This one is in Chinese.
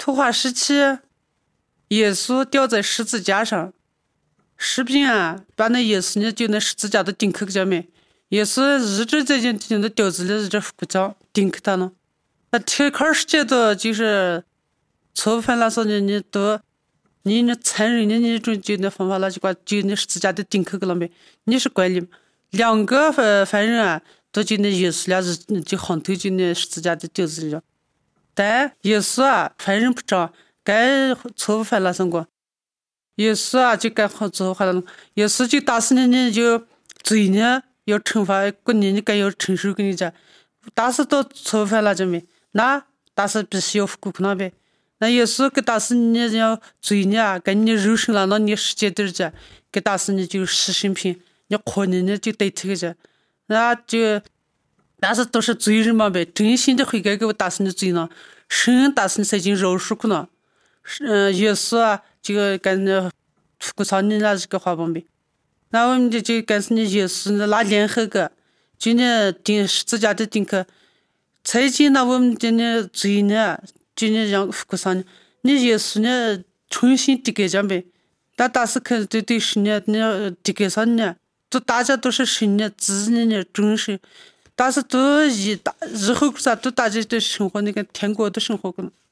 后话时期，耶稣吊在十字架上，士兵啊，把那耶稣呢就那十字架都钉去下面。耶稣一直在那吊子里一直鼓掌钉去他呢。那铁坎世界的就是错犯了说你都你那残忍的那种就那方法了，就那十字架都钉去了没？你是怪你两个犯人啊，都就那耶稣俩就横头就那十字架的吊子里了。但耶稣啊，犯人不长，该错误犯了什么？耶稣啊，就该错误犯了，耶稣就打死你就罪呢，要惩罚过你该要承受给你讲，打死都错误犯了这没？那打死必须要付苦那呗。那耶稣给打死你要罪呢，跟你肉身了，那你世界点着，给打死你就牺牲品，你可能呢就代替个着，那就。但是都是罪人嘛呗，真心的悔改给我打死你罪呢，神打死你才经饶恕可能，耶稣啊，这个跟那过上你那这个话吧呗，那我们就跟是你耶稣那联合个，就那钉十字架的钉个，才经那我们的那罪呢，就那让过上你，你耶稣呢重新递给咱呗，但打死可对神呢，那递给上呢，都大家都是神呢，子呢忠实。但是都以后啥都大家都生活那个天国的生活可能。